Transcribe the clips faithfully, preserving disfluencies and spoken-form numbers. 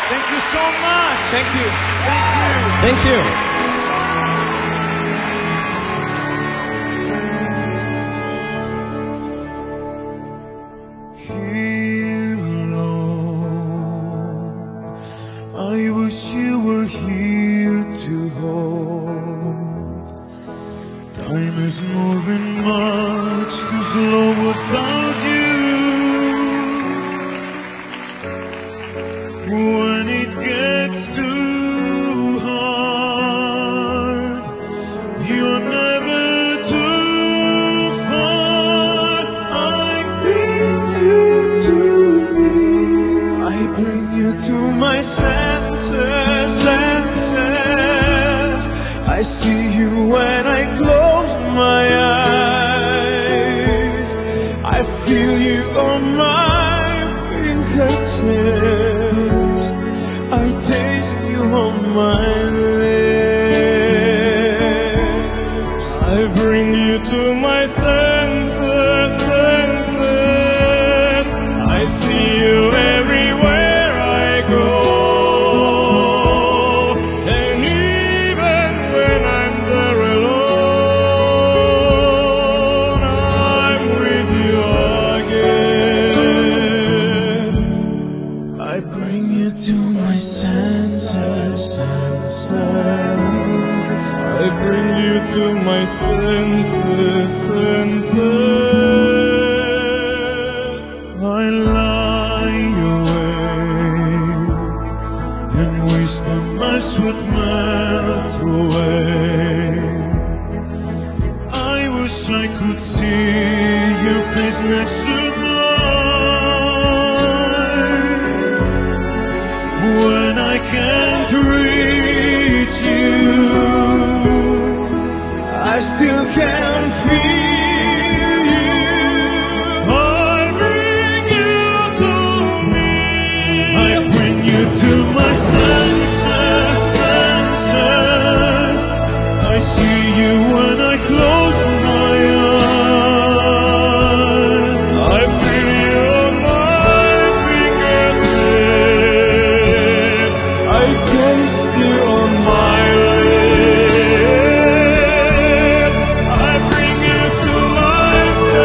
Thank you so much. Thank you. Thank you. Thank you. Here alone, I wish you were here to hold. Time is moving much too slow without you. When it gets too hard, you're never too far. I bring you to me. I bring you to my senses, senses. I see you when I close my eyes. I feel you on my fingertips. I taste you on my lips. I bring you to my senses, senses. I see you everywhere I go. And even when I'm there alone, I'm with you again. I bring you to my senses, senses. I bring you to my senses, senses. I lie awake and wish the nights would melt away. I wish I could see your face next to mine. When I can't reach you, I still can feel you. I bring you to me. I bring you to my senses, senses. I see you when I close my eyes. I feel you on my fingertips. I taste you on my lips. I bring you to my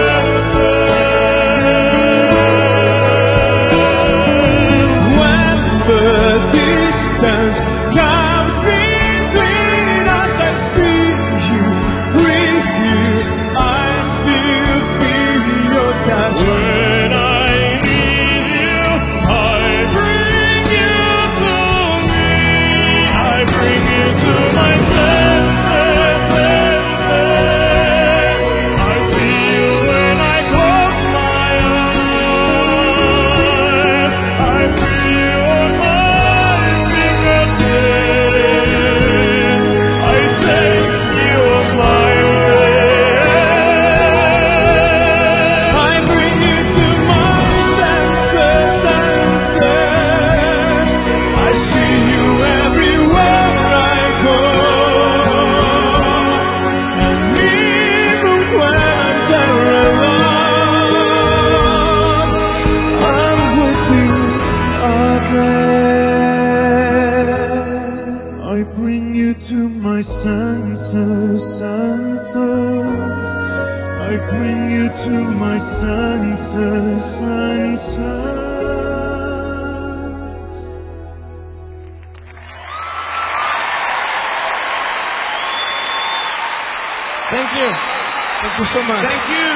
senses. When the distance comes between us, I see you, breathe you. I still feel your touch. When I need you, I bring you to me. I bring you to my senses, senses. I see you when I close my eyes. I feel you on my fingertips. I taste you on my lips. I bring you to my senses, senses. I see you everywhere I go. And even when I'm there alone, I'm with you again. I bring you to my senses, senses. I bring you to my senses, senses. Thank you. Thank you so much. Thank you.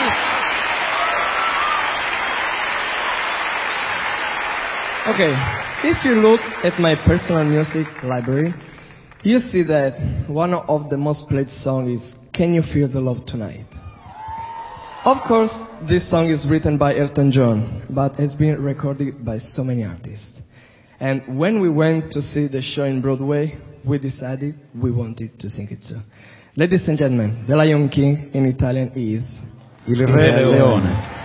Okay, if you look at my personal music library, you see that one of the most played songs is Can You Feel the Love Tonight? Of course, this song is written by Elton John, but has been recorded by so many artists. And when we went to see the show in Broadway, we decided we wanted to sing it too. Ladies and gentlemen, The Lion King in Italian is Il Re Leone.